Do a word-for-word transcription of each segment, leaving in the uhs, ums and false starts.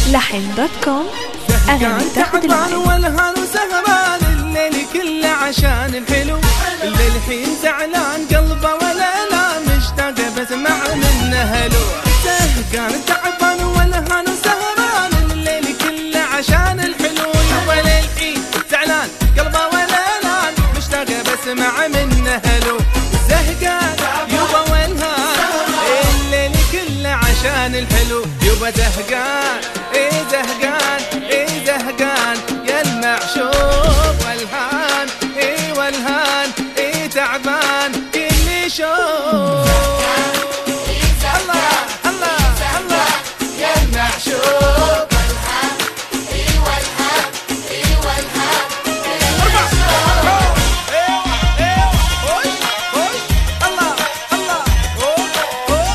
لحن دوت كوم. أغاني تاخد العين والهان وسهران الليل كله عشان الحلو، اللي الحين زعلان قلبه ولا لا مشتاق بسمع منه هلو. سهقان تعبان والهان وسهران الليل كله عشان الحلو، يبا للحين زعلان قلبه ولا لا مشتاق بسمع منه هلو. زهقان يبا والهان الليل كله عشان الحلو، يبا زهقان ايه زهقان ايه زهقان يا المعشوق والهان ايه والهان ايه تعبان كل شوق. الله الله الله يا المعشوق والهان ايه والهان ايه والهان اربع ايوه ايوه هوي هوي الله الله هو هو.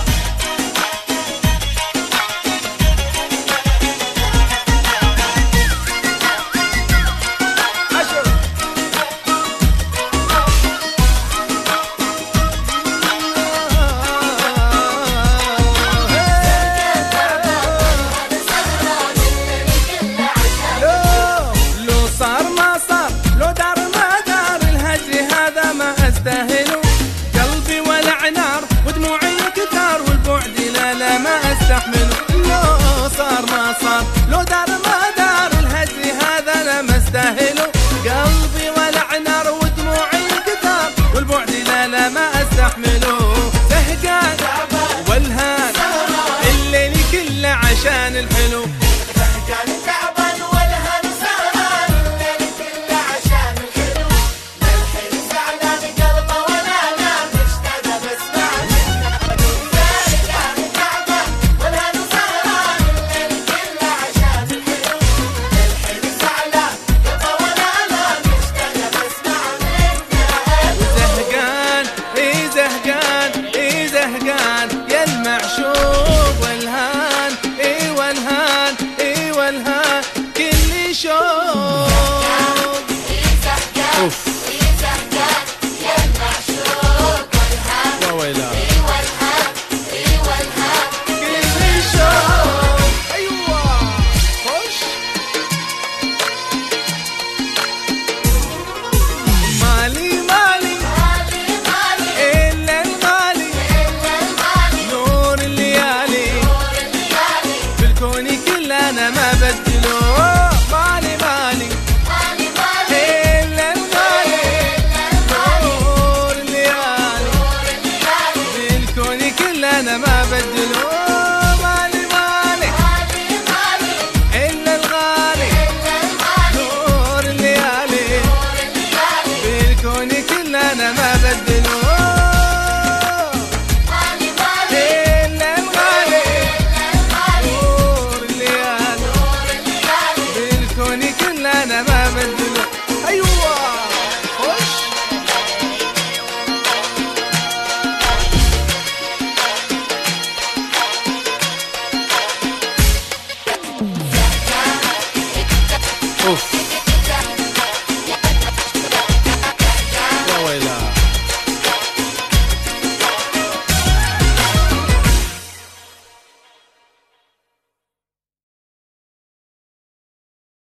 قلبي ولع نار ودموعي كتار والبعد لا لا ما استحمله. لو صار ما صار لو دار ما دار الهجر هذا لا ما استاهله. قلبي ولع نار ودموعي كتار والبعد لا لا ما استحمله. زهقان والهان الليل كله عشان الحلو. زهقان تعبان والهان وسهران الليل كله عشان الحلو. للحين زعلان قلبه ولا نام مشتاق بسمع منه هلو. زهقان تعبان والهان وسهران الليل كله عشان الحلو. للحين زعلان قلبه ولا نام مشتاق بسمع منه هلو. زهقان ايه زهقان ايه زهقان يا المعشوق والهان ايه والهان ايه والهان كل شوق. اوف يا المعشوق والهان وويلا ايه والهان ايه والهان كل شوق. ايوه خش مالي مالي مالي مالي الا الغالي الا الغالي نور الليالي نور الليالي في الكون كله انا ما بدله. مالي مالي مالي مالي الا الغالي نور الليالي نور الليالي في الكون كله انا ما